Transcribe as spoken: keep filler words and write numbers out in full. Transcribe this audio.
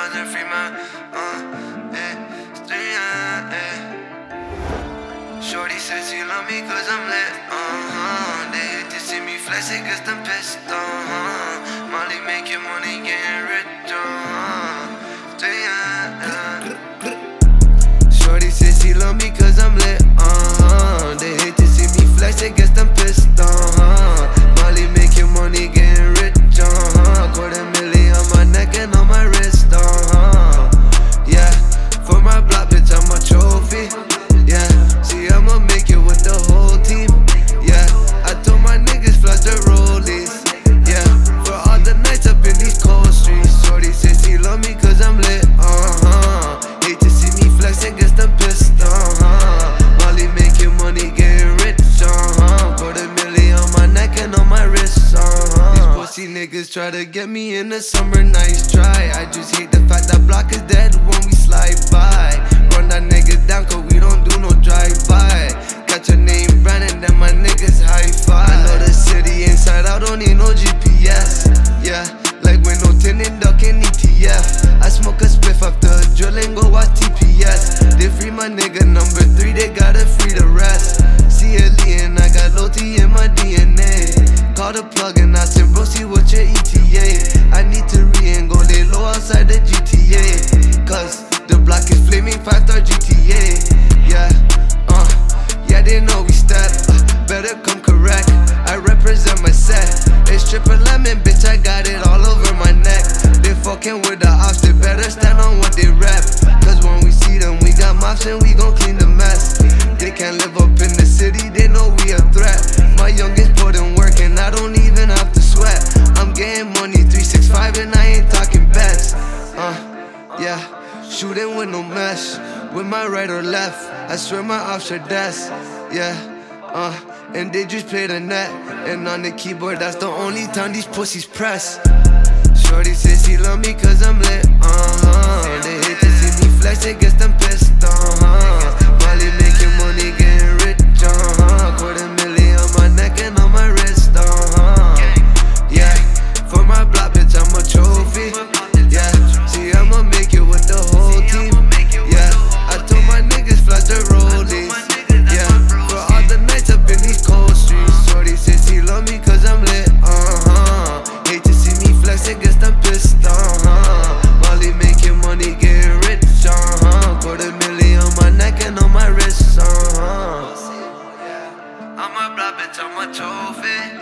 thousand free my, uh, eh, three, uh, eh. Shorty says she love me cause I'm lit, uh-huh. They hate to see me flex, it gets them pissed, uh-huh. Molly make your money getting rich, uh-huh. Three, uh, uh. Shorty says she love me cause I'm lit, uh-huh. They hate to see me flex, it gets them pissed, uh-huh. Molly make your money getting rich, uh-huh. Quarter million on my neck and on my wrist, uh-huh. Yeah, for my block, bitch, I'm a trophy. Yeah, see, I'ma make it with the whole team. Yeah, I told my niggas flush the rollies. Yeah, for all the nights up in these cold streets. Shorty says she love me cause I'm lit, uh-huh. Hate to see me flex and gets them pissed, uh-huh. Molly making money, getting rich, uh-huh. Quarter million on my neck and on my wrist, uh-huh. These pussy niggas try to get me in the summer nights dry. I just hate the fact that block is dead when we slide by. Run that nigga down cause we don't do no drive-by. Got your name branded, then my niggas high-five. I know the city inside out, don't need no G P S. Yeah, like when no tinning duck in E T F. I smoke a spliff after a drill and go watch T P S. They free my nigga number three, they gotta free the rest. C L E and I got low T in my D N A. Call the plug and I said, bro, see what your E T A. I need to re and go lay low outside the G T A. Cause the block is flaming, five-star G T A. Yeah, uh, yeah, they know we step. Uh, better come correct. I represent my set. It's triple lemon, bitch, I got it all over my neck. They fucking with the ops, they better stand on what they rap. Cause when we see them, we got mops and we gon' clean the mess. They can't live up in the city, they know we a threat. My youngest put in work and I don't even have to sweat. I'm getting money three sixty-five and I ain't talking bets. Uh, yeah, shooting with no mesh. With my right or left, I swear my ops are desk. Yeah, uh, and they just play the net. And on the keyboard, that's the only time these pussies press. Shorty says she love me cause I'm lit, uh-huh. They hate to see me flex, it gets them pissed, uh-huh. Molly making money, getting rich, uh-huh. Quarter million on my neck and on my wrist, uh-huh. Yeah, for my block, bitch, I'm a trophy. Yeah, see, I'ma make it with the whole team. Yeah, I told my niggas flash the rollies. Yeah, for all the nights up in these cold streets. Shorty says she love me cause I'm lit, uh-huh. Hate to see me flex, it gets them pissed, uh-huh. Molly making money, getting rich, uh-huh. Quarter million on my neck and on my wrist, uh-huh. I'm a block, bitch, I'm a trophy.